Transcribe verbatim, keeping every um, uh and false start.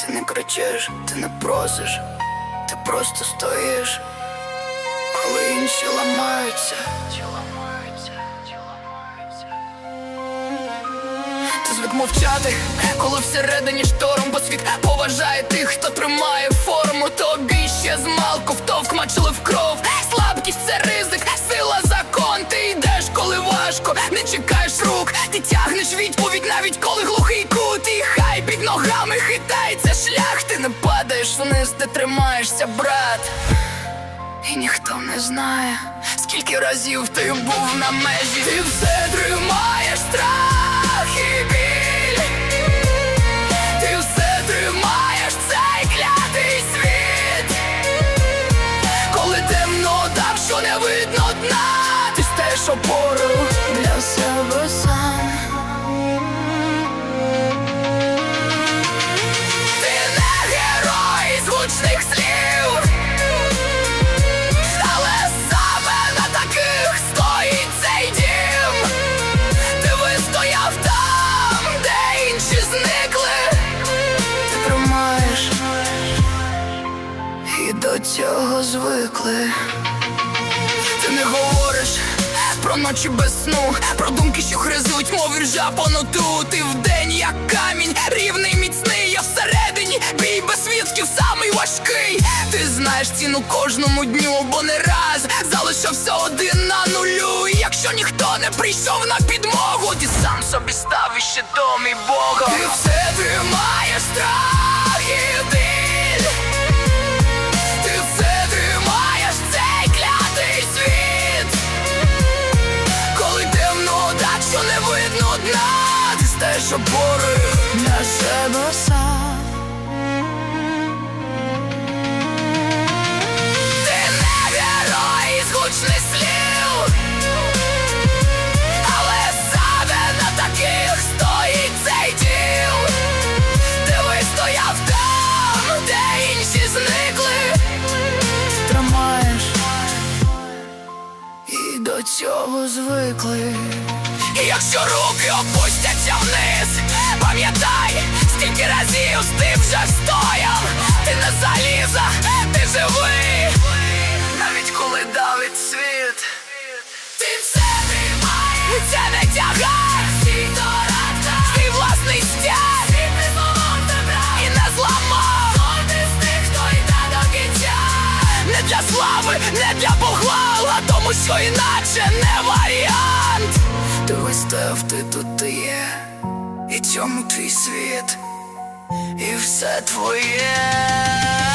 Ти не кричиш, ти не просиш, ти просто стоїш, коли інші ламаються. Ти звик мовчати, коли всередині шторм, бо світ поважає тих, хто тримає форму. Тобі ще змалку втовк мачили в кров. Слабкість — це ризик, сила — закон. Ти йдеш, коли важко, не чекаєш рук. Ти тягнеш відповідь, навіть коли глухий кут. І хай під ногами хитається шлях. Ти не падаєш вниз, ти тримаєшся, брат. І ніхто не знає, скільки разів ти був на межі. Ти все тримаєш страх і біль. Ти все тримаєш цей клятий світ. Коли темно так, що не видно дна, ти стаєш опорою для себе сам. Ти не герой з гучних слів, але саме на таких стоїть цей дім. Ти вистояв там, де інші зникли. Ти тримаєш, і до цього звикли. Ти не говориш про ночі без сну, про думки, що хризуть, мов іржа по ноту. Ти вдень як камінь, рівний, міцний, а всередині бій без свідків самий важкий. Ти знаєш ціну кожному дню, бо не раз залишився один на нулю. І якщо ніхто не прийшов на підмогу, ти сам собі став іще дом і Богом. Ти все тримаєш страх і біль. Ти все тримаєш цей клятий світ. Коли темно так, що не видно дна, ти стаєш опорою для себе сам. Ти не герой з гучних слів, але саме на таких стоїть цей дім. Ти вистояв там, де інші зникли. Тримаєш, і до цього звикли. І якщо руки опустяться вниз, пам'ятай, скільки разів ти вже стояв. Ти не заліза, ти живий, навіть коли давить світ. Ти все тримаєш, це не тягар, твій власний стяг, і не зламав. Ти з тих, хто йде до кінця. Не для слави, не для похвал, а тому, що іначе не варіант. Ти вистояв, ти тут ти є, і цьому твій світ, і все твоє.